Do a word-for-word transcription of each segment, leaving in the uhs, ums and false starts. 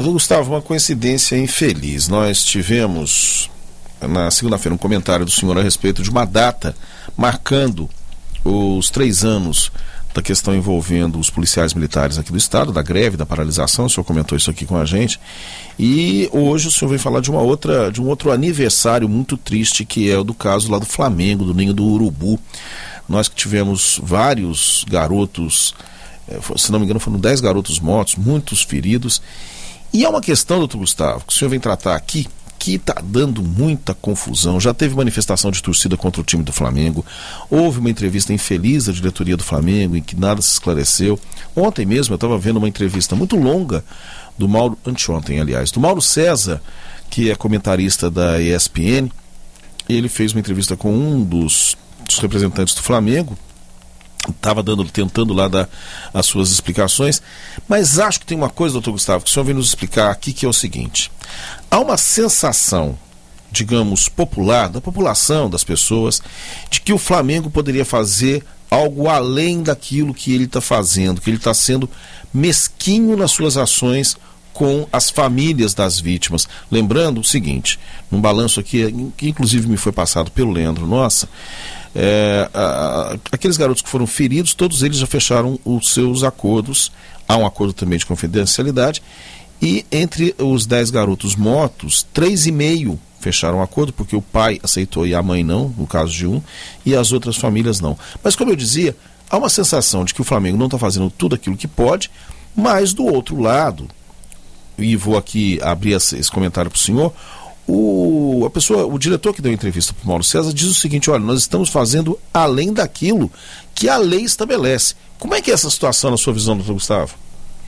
Gustavo, uma coincidência infeliz. Nós tivemos na segunda-feira um comentário do senhor a respeito de uma data marcando os três anos da questão envolvendo os policiais militares aqui do estado, da greve, da paralisação. O senhor comentou isso aqui com a gente. E hoje o senhor vem falar de uma outra, de um outro aniversário muito triste, que é o do caso lá do Flamengo, do Ninho do Urubu. Nós que tivemos vários garotos, se não me engano foram dez garotos mortos, muitos feridos. E é uma questão, doutor Gustavo, que o senhor vem tratar aqui, que está dando muita confusão. Já teve manifestação de torcida contra o time do Flamengo, houve uma entrevista infeliz da diretoria do Flamengo, em que nada se esclareceu. Ontem mesmo eu estava vendo uma entrevista muito longa do Mauro, anteontem aliás, do Mauro César, que é comentarista da E S P N. Ele fez uma entrevista com um dos, dos representantes do Flamengo, estava dando, tentando lá dar as suas explicações, mas acho que tem uma coisa, doutor Gustavo, que o senhor vem nos explicar aqui, que é o seguinte: há uma sensação, digamos, popular, da população, das pessoas, de que o Flamengo poderia fazer algo além daquilo que ele está fazendo, que ele está sendo mesquinho nas suas ações com as famílias das vítimas. Lembrando o seguinte, num balanço aqui, que inclusive me foi passado pelo Leandro, nossa, É, a, a, aqueles garotos que foram feridos, todos eles já fecharam os seus acordos. Há um acordo também de confidencialidade, e entre os dez garotos mortos, três e meio fecharam o acordo, porque o pai aceitou e a mãe não, no caso de um, e as outras famílias não. Mas como eu dizia, há uma sensação de que o Flamengo não está fazendo tudo aquilo que pode, mas do outro lado, e vou aqui abrir esse comentário para o senhor, O, a pessoa, o diretor que deu a entrevista para o Mauro César diz o seguinte: olha, nós estamos fazendo além daquilo que a lei estabelece. Como é que é essa situação na sua visão, doutor Gustavo?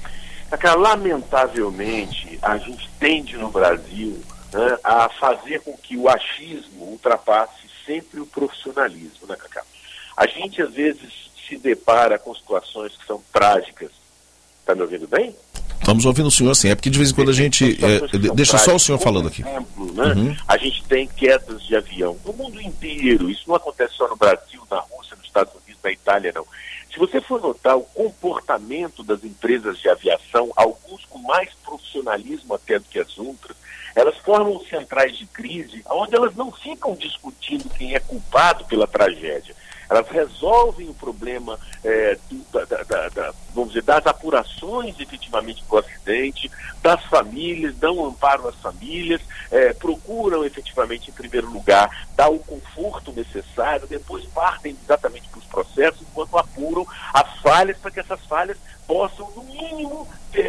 Lamentavelmente, a gente tende no Brasil, né, a fazer com que o achismo ultrapasse sempre o profissionalismo, né, Cacá? A gente às vezes se depara com situações que são trágicas. Está me ouvindo bem? Estamos ouvindo o senhor, sim. É porque de vez em quando a gente... É, deixa só o senhor falando aqui. Por exemplo, né, uhum. A gente tem quedas de avião no mundo inteiro. Isso não acontece só no Brasil, na Rússia, nos Estados Unidos, na Itália, não. Se você for notar o comportamento das empresas de aviação, alguns com mais profissionalismo até do que as outras, elas formam centrais de crise onde elas não ficam discutindo quem é culpado pela tragédia. Elas resolvem o problema é, do, da, da, da, vamos dizer, das apurações efetivamente do acidente, das famílias, dão amparo às famílias, é, procuram efetivamente, em primeiro lugar, dar o conforto necessário, depois partem exatamente para os processos, enquanto apuram as falhas, para que essas falhas possam, no mínimo, é,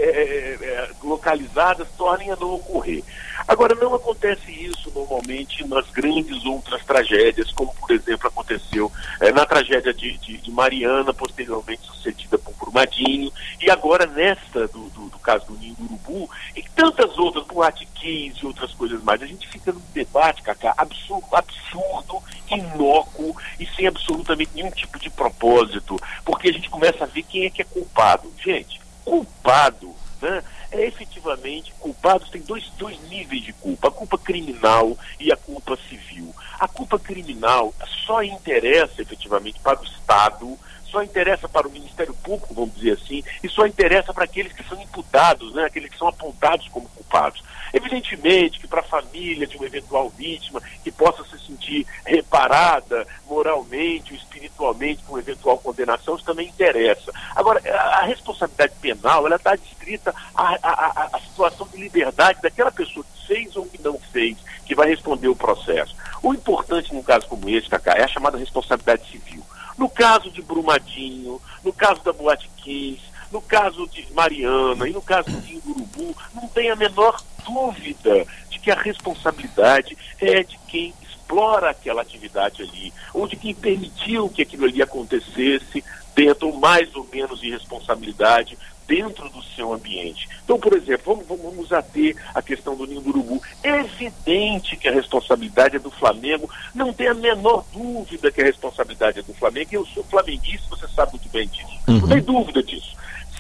é, localizadas, tornem a não ocorrer. Agora, não acontece isso normalmente nas grandes outras tragédias, como, por exemplo, aconteceu é, na tragédia de, de, de Mariana, posteriormente sucedida por Brumadinho, e agora nesta, do, do, do caso do Ninho do Urubu, e tantas outras, Boate quinze e outras coisas mais. A gente fica num debate, Cacá, absurdo, absurdo, inócuo e sem absolutamente nenhum tipo de propósito, porque a gente começa a ver quem é que é culpado. Gente, culpado, né? É efetivamente, culpados tem dois, dois níveis de culpa, a culpa criminal e a culpa civil. A culpa criminal só interessa efetivamente para o Estado, só interessa para o Ministério Público, vamos dizer assim, e só interessa para aqueles que são imputados, né, aqueles que são apontados como culpados. Evidentemente que para a família de uma eventual vítima que possa se sentir reparada moralmente ou espiritualmente com eventual condenação, isso também interessa. Agora, a responsabilidade penal, ela está descrita a, a, a, a situação de liberdade daquela pessoa que fez ou que não fez, que vai responder o processo. O importante num caso como esse, Cacá, é a chamada responsabilidade civil. No caso de Brumadinho, no caso da Boate quinze, no caso de Mariana e no caso do Ninho do Urubu, não tem a menor dúvida de que a responsabilidade é de quem explora aquela atividade ali, ou de quem permitiu que aquilo ali acontecesse dentro, mais ou menos, de responsabilidade dentro do seu ambiente. Então, por exemplo, vamos, vamos ater a questão do Ninho do Urubu. É evidente que a responsabilidade é do Flamengo, não tem a menor dúvida que a responsabilidade é do Flamengo. Eu sou flamenguista, você sabe muito bem disso. Uhum. Não tem dúvida disso.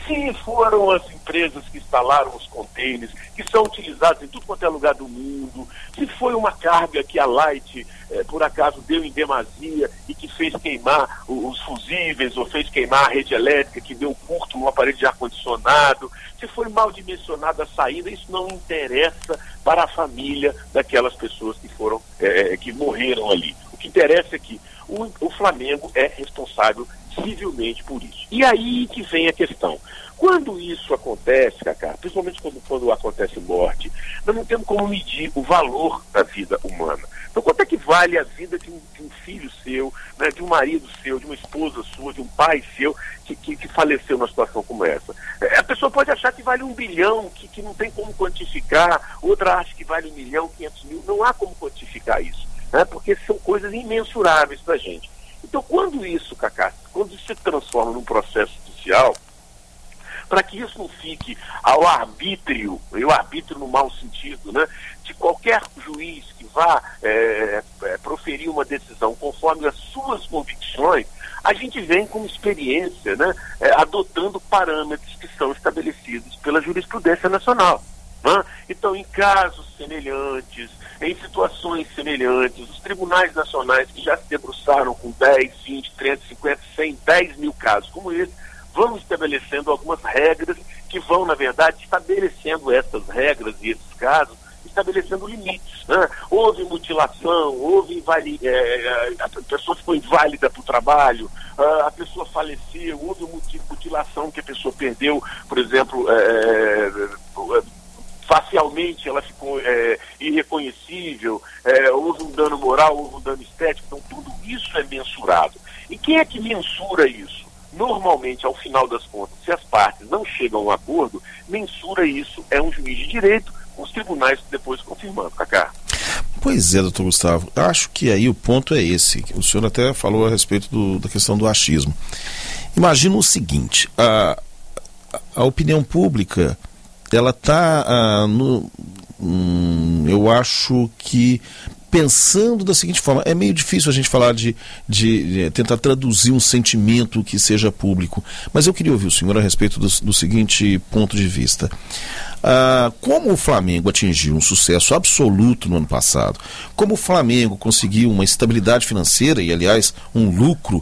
se foram as empresas que instalaram os contêineres, que são utilizados em tudo quanto é lugar do mundo, se foi uma carga que a Light, eh, por acaso, deu em demasia e que fez queimar os fusíveis ou fez queimar a rede elétrica, que deu curto no aparelho de ar-condicionado, se foi mal dimensionada a saída, isso não interessa para a família daquelas pessoas que foram, eh, que morreram ali. O que interessa é que o, o Flamengo é responsável civilmente por isso. E aí que vem a questão. Quando isso acontece, Cacá, principalmente quando, quando acontece morte, nós não temos como medir o valor da vida humana. Então, quanto é que vale a vida de um, de um filho seu, né, de um marido seu, de uma esposa sua, de um pai seu, que, que, que faleceu numa situação como essa? É, a pessoa pode achar que vale um bilhão, que, que não tem como quantificar, outra acha que vale um milhão, quinhentos mil, não há como quantificar isso, né, porque são coisas imensuráveis para a gente. Então, quando isso, Cacá, quando isso se transforma num processo judicial, para que isso não fique ao arbítrio, e o arbítrio no mau sentido, né, de qualquer juiz que vá é, é, proferir uma decisão conforme as suas convicções, a gente vem com experiência, né, é, adotando parâmetros que são estabelecidos pela jurisprudência nacional. Né? Então, em casos semelhantes, em situações semelhantes, os tribunais nacionais que já se debruçaram com dez, vinte, trinta, cinquenta, cem, dez mil casos como esse, vão estabelecendo algumas regras que vão, na verdade, estabelecendo essas regras e esses casos, estabelecendo limites. Né? Houve mutilação, houve invali- é, a pessoa ficou inválida para o trabalho, a pessoa faleceu, houve mutilação que a pessoa perdeu, por exemplo, é, facialmente ela ficou é, irreconhecível, é, houve um dano moral, houve um dano estético, então tudo isso é mensurado. E quem é que mensura isso? Normalmente, ao final das contas, se as partes não chegam a um acordo, mensura isso é um juiz de direito, com os tribunais depois confirmando, Cacá. Pois é, doutor Gustavo, eu acho que aí o ponto é esse. O senhor até falou a respeito do, da questão do achismo. Imagina o seguinte, a, a opinião pública, ela está, ah, no, hum, eu acho que pensando da seguinte forma, é meio difícil a gente falar de, de, de tentar traduzir um sentimento que seja público, mas eu queria ouvir o senhor a respeito do, do seguinte ponto de vista. Ah, como o Flamengo atingiu um sucesso absoluto no ano passado, como o Flamengo conseguiu uma estabilidade financeira e, aliás, um lucro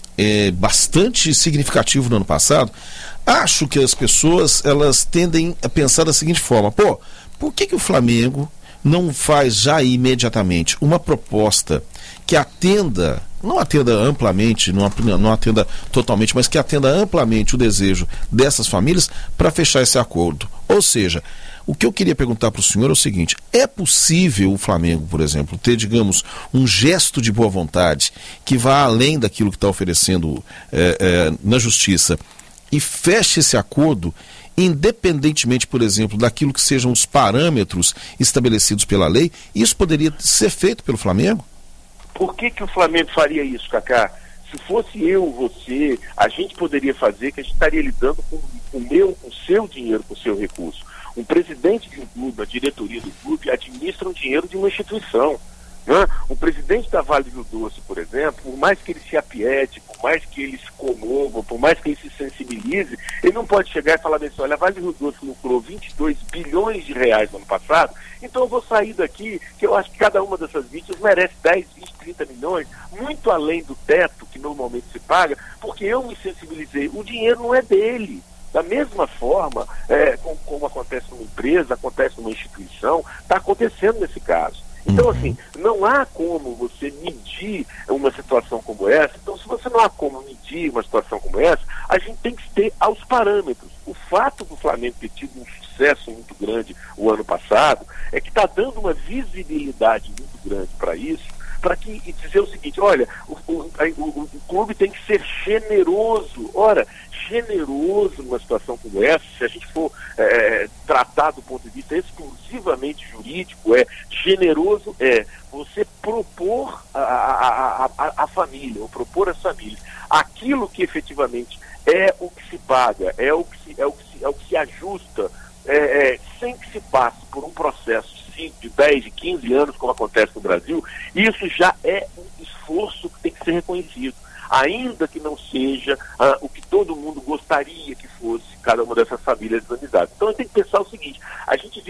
é, bastante significativo no ano passado, acho que as pessoas elas tendem a pensar da seguinte forma, pô, por que que o Flamengo não faz já imediatamente uma proposta que atenda, não atenda amplamente, não, não atenda totalmente, mas que atenda amplamente o desejo dessas famílias para fechar esse acordo? Ou seja, o que eu queria perguntar para o senhor é o seguinte, é possível o Flamengo, por exemplo, ter, digamos, um gesto de boa vontade que vá além daquilo que está oferecendo é, é, na justiça e feche esse acordo independentemente, por exemplo, daquilo que sejam os parâmetros estabelecidos pela lei? Isso poderia ser feito pelo Flamengo? Por que que o Flamengo faria isso, Cacá? Se fosse eu, você, a gente poderia fazer, que a gente estaria lidando com o meu, com o seu dinheiro, com o seu recurso. Um presidente de um clube, a diretoria do clube, administra o dinheiro de uma instituição. Né? O presidente da Vale do Rio Doce, por exemplo, por mais que ele se apiete, por mais que ele se comova, por mais que ele se sensibilize, ele não pode chegar e falar assim, olha, a Vale do Rio Doce lucrou vinte e dois bilhões de reais no ano passado, então eu vou sair daqui, que eu acho que cada uma dessas vítimas merece dez, vinte, trinta milhões, muito além do teto que normalmente se paga, porque eu me sensibilizei. O dinheiro não é dele. Da mesma forma, é, como, como acontece numa empresa, acontece numa instituição, está acontecendo nesse caso. Então, assim, não há como você medir uma situação como essa. Então, se você não há como medir uma situação como essa, a gente tem que ter aos parâmetros. O fato do Flamengo ter tido um sucesso muito grande o ano passado é que está dando uma visibilidade muito grande para isso, para que e dizer o seguinte, olha, o, o, o, o clube tem que ser generoso. Ora, generoso numa situação como essa, se a gente for é, tratar do ponto de vista exclusivamente jurídico, é generoso é você propor a, a, a, a família, ou propor às famílias, aquilo que efetivamente é o que se paga, é o que se, é o que se, é o que se ajusta, é, é, sem que se passe por um processo de dez, de quinze anos, como acontece no Brasil. Isso já é um esforço que tem que ser reconhecido, ainda que não seja ah, o que todo mundo gostaria que fosse cada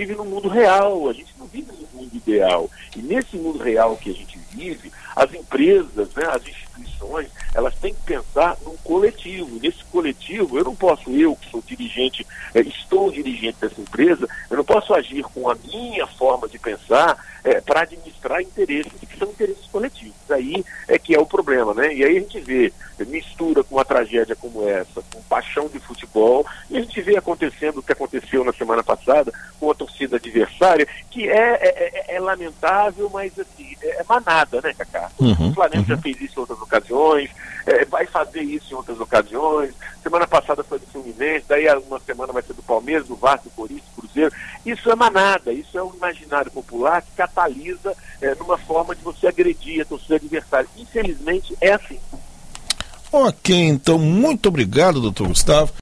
vive num mundo real, a gente não vive num mundo ideal. E nesse mundo real que a gente vive, as empresas, né, as instituições, elas têm que pensar num coletivo. Nesse coletivo, eu não posso, eu que sou dirigente, eh, estou dirigente dessa empresa, eu não posso agir com a minha forma de pensar eh, para administrar interesses que são interesses coletivos. Aí é que é o problema, né? E aí a gente vê, mistura com uma tragédia como essa, com paixão de futebol, e a gente vê acontecendo o que aconteceu na semana passada com a torcida adversária, que é, é, é, é lamentável, mas assim, é, é manada, né, Cacá? Uhum, o Flamengo uhum. já fez isso em outras ocasiões, é, vai fazer isso em outras ocasiões. Semana passada foi do Fluminense, daí uma semana vai ser do Palmeiras, do Vasco, do Corinthians, do Cruzeiro. Isso é manada, isso é um imaginário popular que catalisa é, numa forma de você agredir a torcida adversária. Infelizmente é assim. Ok, então muito obrigado, doutor Gustavo.